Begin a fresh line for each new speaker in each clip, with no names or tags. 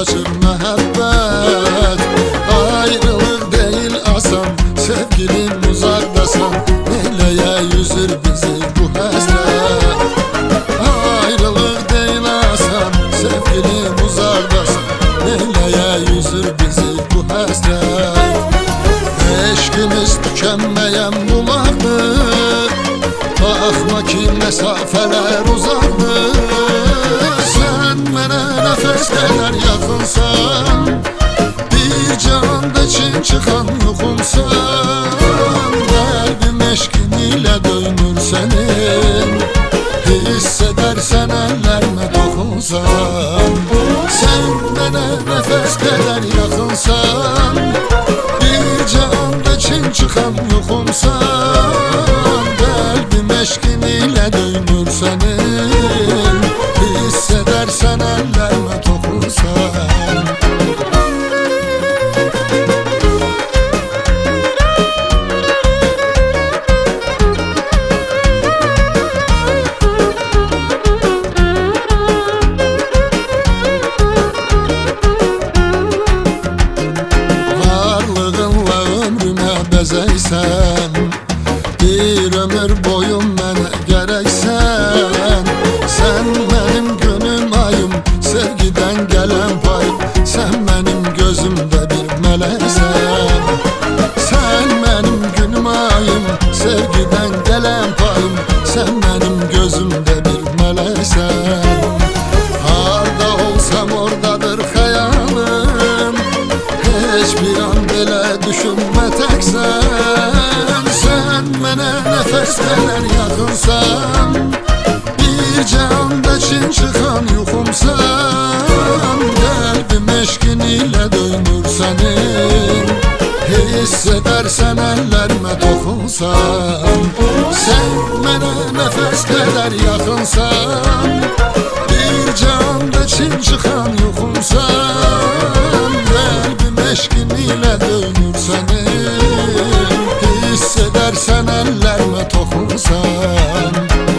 saçır məhəbbət. Ayrılıq deyil asan, sevgilim uzaqdasan, neyləyə yüzür bizi bu həsrət. Ayrılıq deyil asan, sevgilim uzaqdasan, neyləyə yüzür bizi bu həsrət. Eşqimiz tükənməyən bulaqdır, baxma ki məsafələr uzaqdır. Sən mənə nəfəs qədər yaxınsan, bir canda çin çıxan yuxumsan. Qəlbim eşqin ilə döynür sənin, hiss edərsən əllərimə toxunsan. Sən mənə nəfəs qədər yaxınsan, bir canda çin çıxan yuxumsan. Qəlbim eşqin ilə döynür sənin, hiss edərsən əllərimə toxunsan. Varlığınla ömrümə bəzəysən, bir ömür boyu mənə gərəksən. Sən mənim günüm ayım, sevgidən gələn payım, sən mənim gözümdə bir mələksən. Sən mənim günüm ayım, sevgidən gələn payım, sən mənim gözümdə bir mələksən. Harda olsam oradadır xəyalım, heç bir an belə düşünmə təksən. Sən mənə nəfəs qədər yaxınsan, bir canda çin çıxan yuxumsan. Qəlbim eşqin ilə döynür sənin, hiss edərsən əllərimə toxunsan. Sən mənə nəfəs qədər yaxınsan, bir canda çin çıxan yuxumsan. Qəlbim eşqin ilə döynür sənin, hiss edərsən əllərimə toxunsan.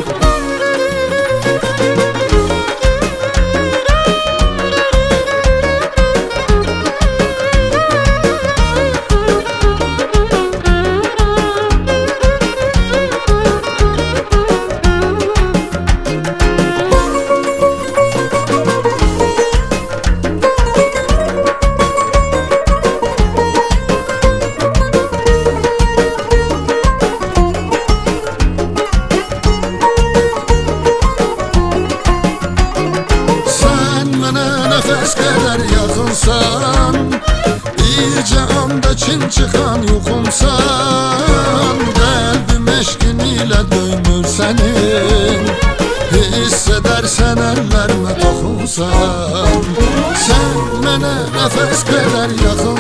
Nəfəs qədər yaxınsan, bir canda çin çıxan yuxumsan. Qəlbim eşqin ilə döynür sənin, hiss edərsən əllərimə toxunsan. Sən mənə nəfəs qədər yaxınsan,